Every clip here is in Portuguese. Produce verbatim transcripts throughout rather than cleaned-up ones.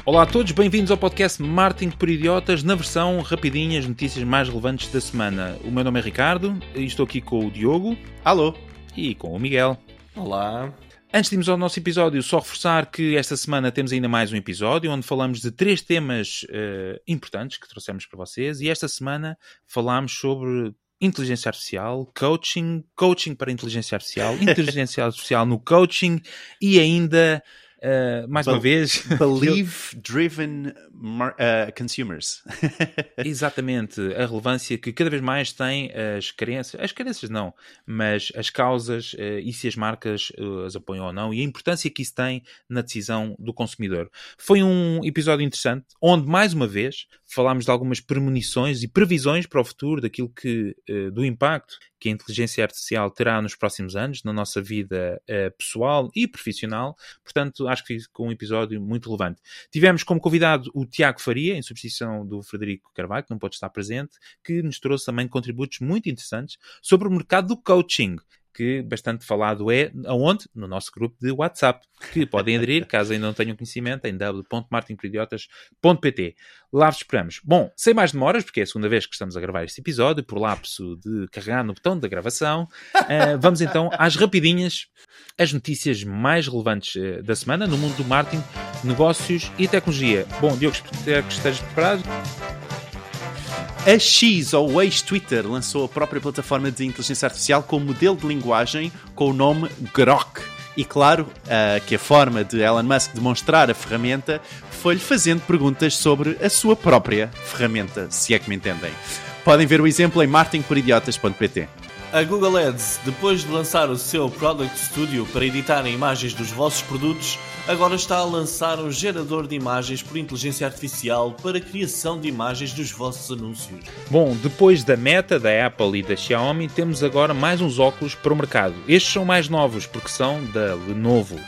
Olá a todos, bem-vindos ao podcast Marketing por Idiotas, na versão rapidinha, as notícias mais relevantes da semana. O meu nome é Ricardo e estou aqui com o Diogo. Alô. E com o Miguel. Olá. Antes de irmos ao nosso episódio, só reforçar que esta semana temos ainda mais um episódio onde falamos de três temas uh, importantes que trouxemos para vocês, e esta semana falámos sobre inteligência artificial, coaching, coaching para inteligência artificial, inteligência artificial no coaching e ainda... Uh, mais Be- uma vez Belief-driven uh, consumers. Exatamente, a relevância que cada vez mais têm as crenças, as crenças não, mas as causas uh, e se as marcas uh, as apoiam ou não, e a importância que isso tem na decisão do consumidor. Foi um episódio interessante, onde mais uma vez falámos de algumas premonições e previsões para o futuro, daquilo que, uh, do impacto que a inteligência artificial terá nos próximos anos, na nossa vida uh, pessoal e profissional. Portanto, acho que ficou um episódio muito relevante. Tivemos como convidado o Tiago Faria, em substituição do Frederico Carvalho, que não pode estar presente, que nos trouxe também contributos muito interessantes sobre o mercado do coaching, que bastante falado é, aonde? No nosso grupo de WhatsApp, que podem aderir, caso ainda não tenham conhecimento, em w w w ponto marketing por idiotas ponto p t. Lá vos esperamos. Bom, sem mais demoras, porque é a segunda vez que estamos a gravar este episódio, por lapso de carregar no botão da gravação, uh, vamos então às rapidinhas, as notícias mais relevantes uh, da semana no mundo do marketing, negócios e tecnologia. Bom, Diogo, espero que estejas preparado. A X, ou ex-Twitter, lançou a própria plataforma de inteligência artificial com modelo de linguagem com o nome Grok. E claro, uh, que a forma de Elon Musk demonstrar a ferramenta foi-lhe fazendo perguntas sobre a sua própria ferramenta, se é que me entendem. Podem ver o exemplo em marketing por idiotas ponto p t. A Google Ads, depois de lançar o seu Product Studio para editar imagens dos vossos produtos, agora está a lançar um gerador de imagens por inteligência artificial para a criação de imagens dos vossos anúncios. Bom, depois da Meta, da Apple e da Xiaomi, temos agora mais uns óculos para o mercado. Estes são mais novos porque são da Lenovo.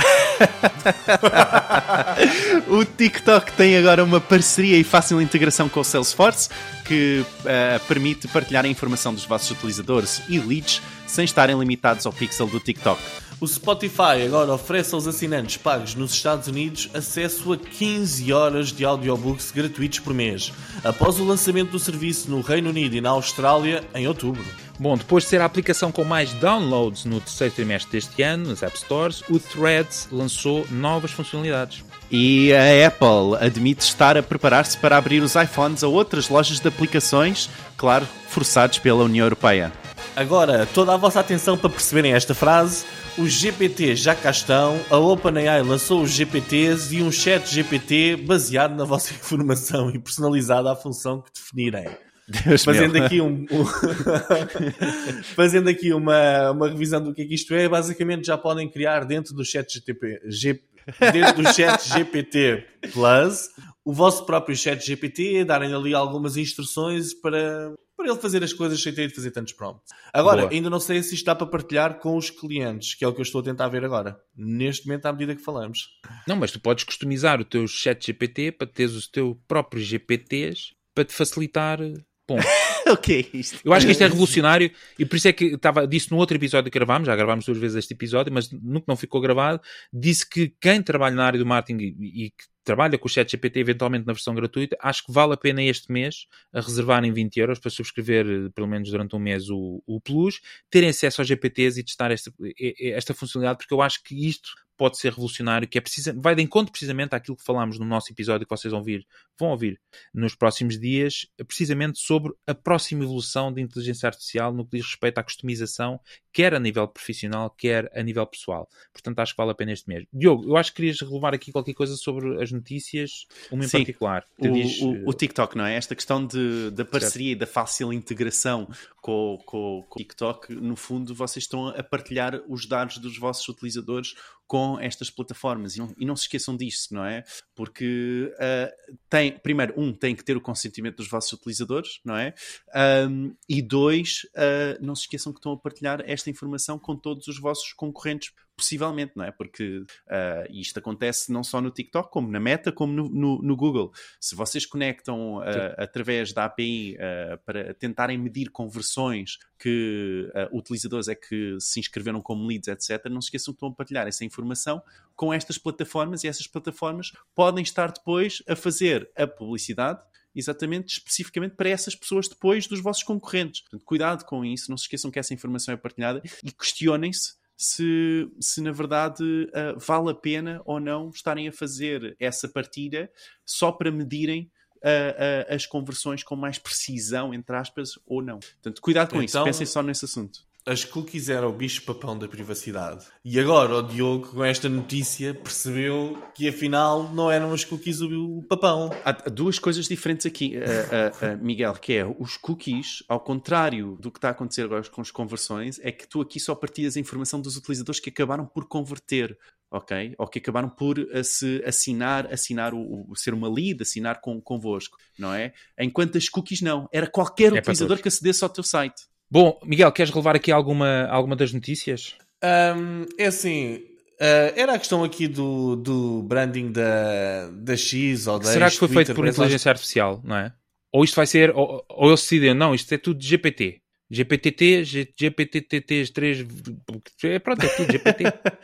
O TikTok tem agora uma parceria e fácil integração com o Salesforce que uh, permite partilhar a informação dos vossos utilizadores e leads sem estarem limitados ao pixel do TikTok. O Spotify agora oferece aos assinantes pagos nos Estados Unidos acesso a quinze horas de audiobooks gratuitos por mês, após o lançamento do serviço no Reino Unido e na Austrália em outubro. Bom, depois de ser a aplicação com mais downloads no terceiro trimestre deste ano, nas App Stores, o Threads lançou novas funcionalidades. E a Apple admite estar a preparar-se para abrir os iPhones a outras lojas de aplicações, claro, forçados pela União Europeia. Agora, toda a vossa atenção para perceberem esta frase. Os G P Ts já cá estão, a OpenAI lançou os G P Ts e um chat G P T baseado na vossa informação e personalizado à função que definirem. Deus fazendo meu. aqui, um, um fazendo aqui uma, uma revisão do que é que isto é, basicamente já podem criar dentro do chat G T P, G, dentro do chat G P T Plus o vosso próprio chat G P T, darem ali algumas instruções para, para ele fazer as coisas sem ter de fazer tantos prompts. Agora, Boa. ainda não sei se isto dá para partilhar com os clientes, que é o que eu estou a tentar ver agora, neste momento, à medida que falamos. Não, mas tu podes customizar o teu chat G P T para teres os teus próprios G P Ts para te facilitar... Bom, okay, isto... eu acho que isto é revolucionário e por isso é que estava, disse no outro episódio que gravámos, já gravámos duas vezes este episódio, mas no que não ficou gravado, disse que quem trabalha na área do marketing e, e que trabalha com o chat G P T eventualmente na versão gratuita, acho que vale a pena este mês a reservarem vinte euros para subscrever pelo menos durante um mês o, o Plus, terem acesso aos G P Ts e testar esta, esta funcionalidade, porque eu acho que isto pode ser revolucionário, que é precisa, vai de encontro precisamente àquilo que falámos no nosso episódio que vocês vão ouvir, vão ouvir nos próximos dias, precisamente sobre a próxima evolução da inteligência artificial no que diz respeito à customização, quer a nível profissional, quer a nível pessoal. Portanto, acho que vale a pena este mês. Diogo, eu acho que querias relevar aqui qualquer coisa sobre as notícias, uma em Sim, particular. O, diz... o, o TikTok, não é? Esta questão de, da parceria certo. E da fácil integração com, com, com o TikTok, no fundo, vocês estão a partilhar os dados dos vossos utilizadores com estas plataformas. E não, e não se esqueçam disso, não é? Porque uh, tem, primeiro, um, tem que ter o consentimento dos vossos utilizadores, não é? Um, e dois, uh, não se esqueçam que estão a partilhar esta informação com todos os vossos concorrentes possivelmente, não é? Porque uh, isto acontece não só no TikTok, como na Meta, como no, no, no Google. Se vocês conectam uh, através da A P I uh, para tentarem medir conversões que uh, utilizadores é que se inscreveram como leads, etcétera, não se esqueçam que estão a partilhar essa informação com estas plataformas e essas plataformas podem estar depois a fazer a publicidade exatamente, especificamente para essas pessoas depois dos vossos concorrentes. Portanto, cuidado com isso, não se esqueçam que essa informação é partilhada e questionem-se se, se na verdade uh, vale a pena ou não estarem a fazer essa partilha só para medirem uh, uh, as conversões com mais precisão, entre aspas, ou não. Portanto, cuidado com então, isso, pensem só nesse assunto. As cookies eram o bicho-papão da privacidade. E agora o Diogo, com esta notícia, percebeu que afinal não eram as cookies o papão. Há duas coisas diferentes aqui, uh, uh, uh, Miguel, que é os cookies, ao contrário do que está a acontecer agora com as conversões, é que tu aqui só partilhas a informação dos utilizadores que acabaram por converter, ok? Ou que acabaram por uh, se assinar, assinar o, o ser uma lead, assinar com, convosco, não é? Enquanto as cookies não. Era qualquer é utilizador que acedesse ao teu site. Bom, Miguel, queres relevar aqui alguma, alguma das notícias? Um, é assim, uh, era a questão aqui do, do branding da, da X ou da Será que foi feito por inteligência artificial, não é? Ou isto vai ser, ou, ou eles decidiram, não, isto é tudo G P T. G P T T, G P T T T três, pronto, é tudo G P T.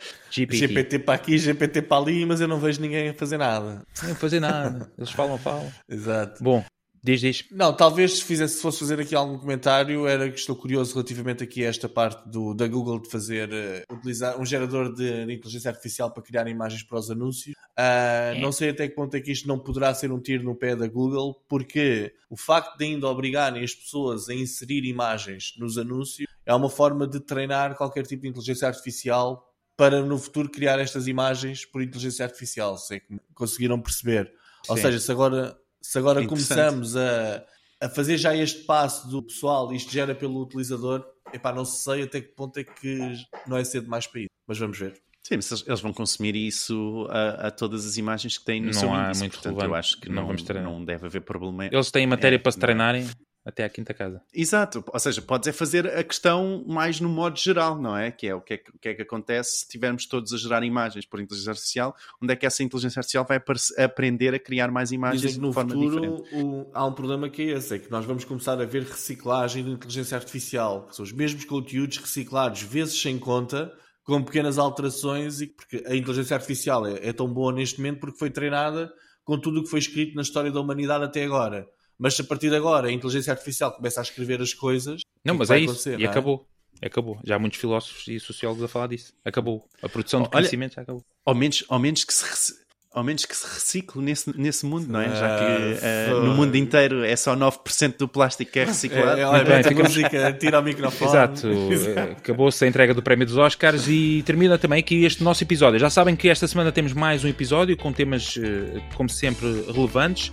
G P T. G P T para aqui, G P T para ali, mas eu não vejo ninguém a fazer nada. Não a fazer nada, eles falam, falam. Exato. Bom. Diz, diz. Não, talvez se, fizesse, se fosse fazer aqui algum comentário, era que estou curioso relativamente aqui a esta parte do, da Google de fazer, uh, utilizar um gerador de, de inteligência artificial para criar imagens para os anúncios. Uh, é. Não sei até que ponto é que isto não poderá ser um tiro no pé da Google, porque o facto de ainda obrigarem as pessoas a inserir imagens nos anúncios é uma forma de treinar qualquer tipo de inteligência artificial para no futuro criar estas imagens por inteligência artificial, se é que conseguiram perceber. Sim. Ou seja, se agora... Se agora começamos a, a fazer já este passo do pessoal, isto gera pelo utilizador, epá, não sei até que ponto é que não é cedo mais para isso, mas vamos ver. Sim, mas eles vão consumir isso a, a todas as imagens que têm no não seu há índice, muito portanto relevante. Eu acho que não, não, vamos não deve haver problema. Eles têm matéria é, para se treinarem até à quinta casa. Exato, ou seja, podes é fazer a questão mais no modo geral, não é? Que é o que é que, o que, é que acontece se tivermos todos a gerar imagens por inteligência artificial, onde é que essa inteligência artificial vai aprender a criar mais imagens no de forma futuro, diferente? O, há um problema que é esse, é que nós vamos começar a ver reciclagem de inteligência artificial, que são os mesmos conteúdos reciclados vezes sem conta, com pequenas alterações, e porque a inteligência artificial é, é tão boa neste momento porque foi treinada com tudo o que foi escrito na história da humanidade até agora. Mas se a partir de agora a inteligência artificial começa a escrever as coisas... Não, mas é isso. E acabou. Acabou. Já há muitos filósofos e sociólogos a falar disso. Acabou. A produção de conhecimento Olha, já acabou. Ao menos, ao menos que se... Ao menos que se recicle nesse, nesse mundo, não é? Já que uh, uh, no mundo inteiro é só nove por cento do plástico que é reciclado. É, olha, bem, fica a música, tira o microfone. Exato. Acabou-se a entrega do prémio dos Oscars e termina também aqui este nosso episódio. Já sabem que esta semana temos mais um episódio com temas, como sempre, relevantes.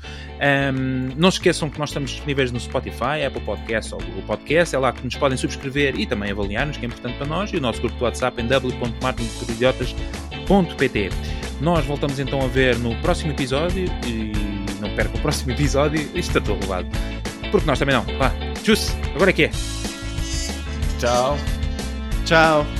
Um, não se esqueçam que nós estamos disponíveis no Spotify, Apple Podcasts ou Google Podcasts. É lá que nos podem subscrever e também avaliar-nos, que é importante para nós. E o nosso grupo de WhatsApp em w w w ponto marketing por idiotas ponto p t. Nós voltamos então a ver no próximo episódio e não percam o próximo episódio. Isto está todo rolado. Porque nós também não. Vá, tchus, agora é que é. Tchau. Tchau.